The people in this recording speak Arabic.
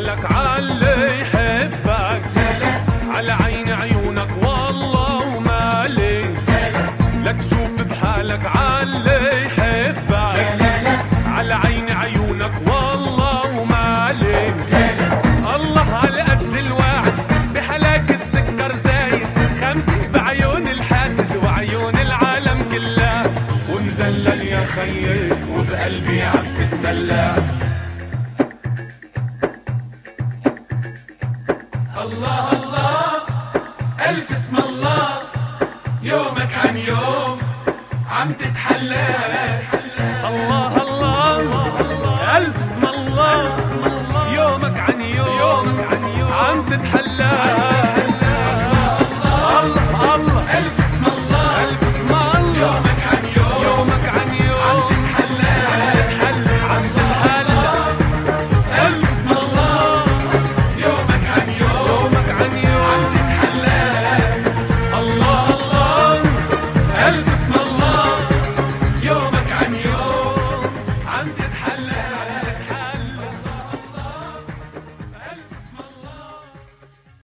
بحالك عاللي يحبك، على عين عيونك والله ومالي، لا تشوف بحالك عاللي يحبك، على عين عيونك والله ومالي. الله هالقد الواحد بحلاك السكر زايد، 50 بعيون الحاسد وعيون العالم كلها، ومدلل يا خيي وبقلبي عم تتسلى. الله الله ألف اسم الله، يومك عن يوم عم تتحلى. الله